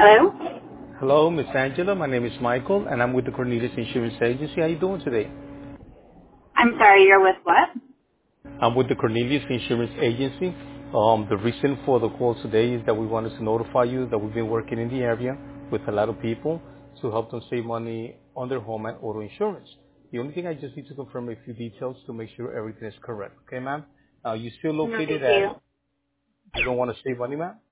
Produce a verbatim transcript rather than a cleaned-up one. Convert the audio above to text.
Hello? Hello, Miss Angela. My name is Michael, and I'm with the Cornelius Insurance Agency. How you doing today? I'm sorry, you're with what? I'm with the Cornelius Insurance Agency. Um, the reason for the call today is that we wanted to notify you that we've been working in the area with a lot of people to help them save money on their home and auto insurance. The only thing I just need to confirm a few details to make sure everything is correct. Okay, ma'am? Uh, you still No, thank located you. at, you don't want to save money, ma'am?